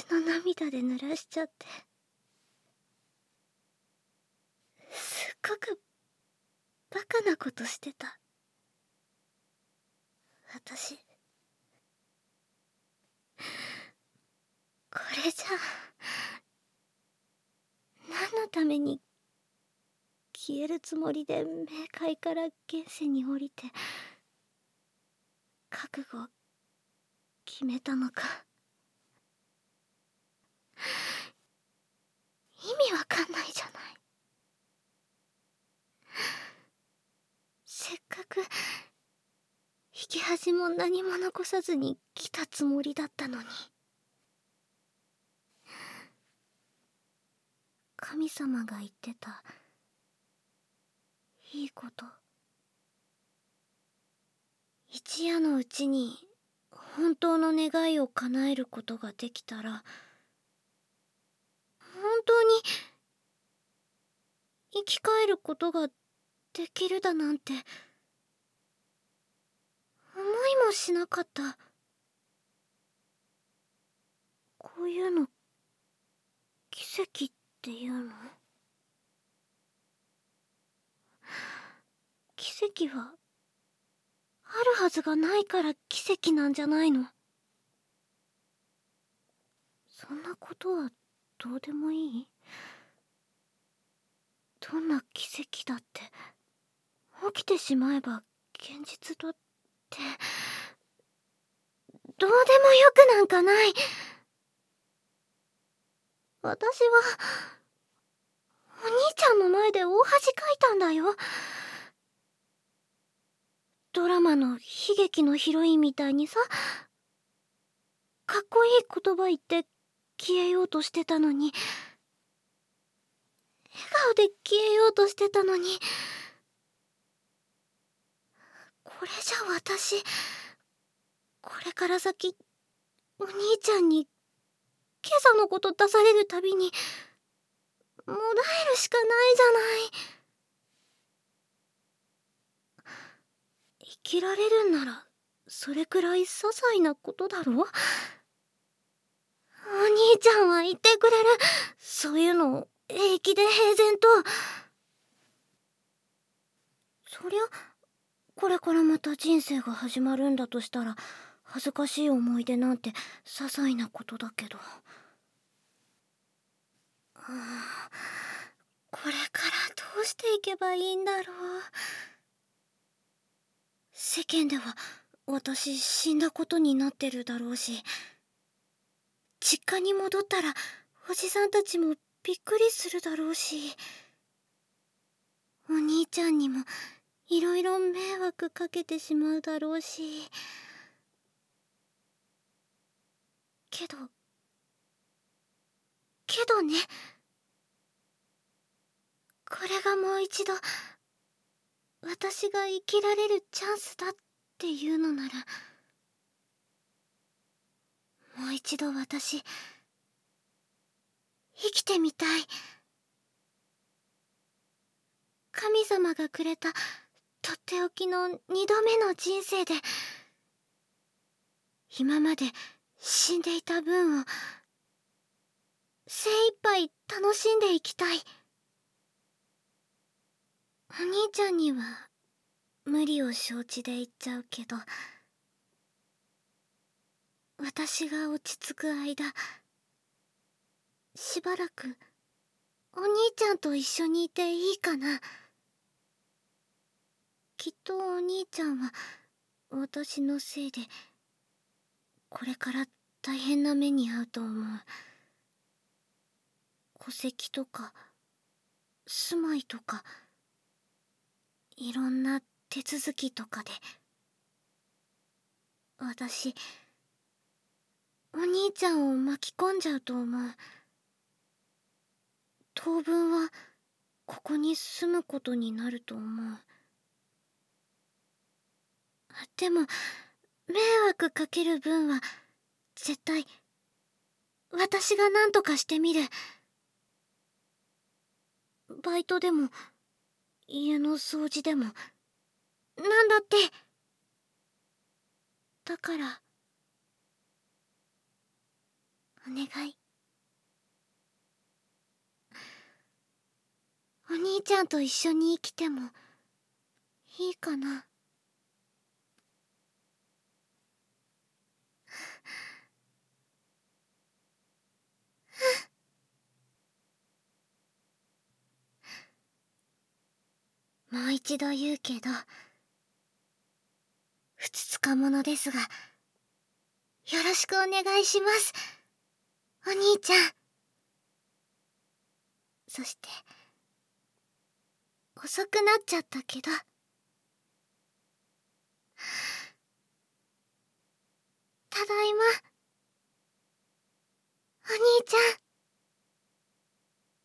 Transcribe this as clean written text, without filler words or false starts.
の涙で濡らしちゃって、すっごくバカなことしてた。私、これじゃ何のために消えるつもりで冥界から現世に降りて覚悟を決めたのか。意味わかんないじゃない。せっかく引き恥も何も残さずに来たつもりだったのに。神様が言ってたいいこと、一夜のうちに本当の願いを叶えることができたら、本当に生き返ることができるだなんて思いもしなかった。こういうの奇跡っていうの？奇跡はあるはずがないから奇跡なんじゃないの？そんなことはどうでもいい？どんな奇跡だって起きてしまえば現実だって、どうでもよくなんかない。私はお兄ちゃんの前で大恥かいたんだよ。ドラマの悲劇のヒロインみたいにさ、かっこいい言葉言って消えようとしてたのに、笑顔で消えようとしてたのに、これじゃ私、これから先お兄ちゃんに今朝のこと出されるたびにもだえるしかないじゃない。生きられるんならそれくらい些細なことだろ。お兄ちゃんは言ってくれる。そういうのを平気で平然と。そりゃこれからまた人生が始まるんだとしたら恥ずかしい思い出なんて些細なことだけど、これからどうしていけばいいんだろう。世間では私死んだことになってるだろうし、実家に戻ったらおじさんたちもびっくりするだろうし、お兄ちゃんにもいろいろ迷惑かけてしまうだろうし、けどね、これがもう一度私が生きられるチャンスだっていうのなら、もう一度私生きてみたい。神様がくれたとっておきの2度目の人生で、今まで死んでいた分を精一杯楽しんでいきたい。お兄ちゃんには無理を承知で言っちゃうけど、私が落ち着く間、しばらくお兄ちゃんと一緒にいていいかな。きっとお兄ちゃんは私のせいでこれから大変な目に遭うと思う。戸籍とか住まいとかいろんな手続きとかで、私お兄ちゃんを巻き込んじゃうと思う。当分はここに住むことになると思う。でも迷惑かける分は絶対私が何とかしてみる。バイトでも家の掃除でもなんだって。だからお願い。お兄ちゃんと一緒に生きてもいいかな。もう一度言うけど、ふつつか者ですが、よろしくお願いします、お兄ちゃん。そして、遅くなっちゃったけど、ただいま、お兄ちゃん。